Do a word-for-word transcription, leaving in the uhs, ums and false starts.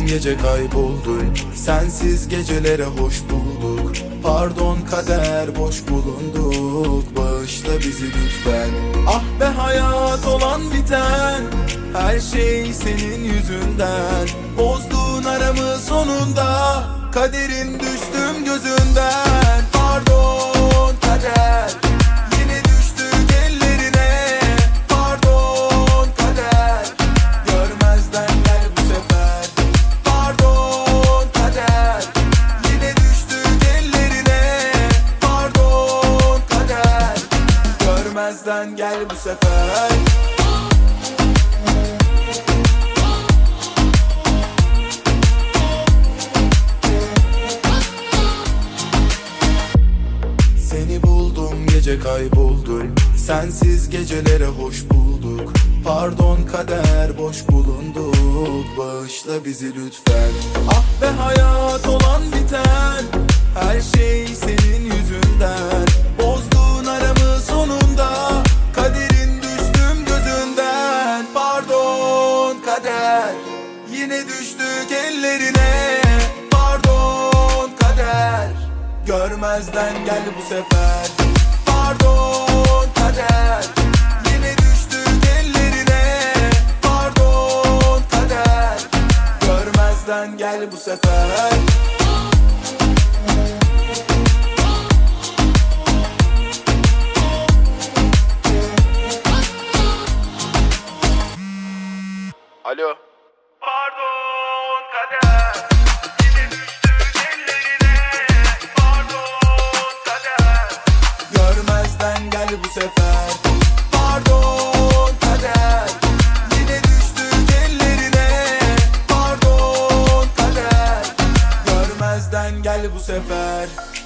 gece kayboldun. Sensiz gecelere hoş bulduk. Pardon kader, boş bulunduk. Bağışla bizi lütfen. Ah be hayat, olan biten her şey senin yüzünden. Bozdun aramı sonunda, kaderin düştüm gözünden. Pardon kader, yine düştük ellerine. Pardon kader, görmezden gel bu sefer. Pardon kader, yine düştük ellerine. Pardon kader, görmezden gel bu sefer. Seni buldum, gece kayboldun. Sensiz gecelere hoş bulduk. Pardon kader, boş bulunduk. Bağışla bizi lütfen. Ah be hayat, olan biten her şey senin yüzünden. Bozdun aramı sonunda, kaderin düştüm gözünden. Pardon kader, yine düştük ellerine. Pardon kader, görmezden gel bu sefer. Pardon kader, yine düştük ellerine. Pardon kader, görmezden gel bu sefer. Alo. Pardon kader, yine düştük ellerine. Pardon kader, Görmezden gel bu sefer. Pardon kader, yine düştük ellerine. Pardon kader, görmezden gel bu sefer.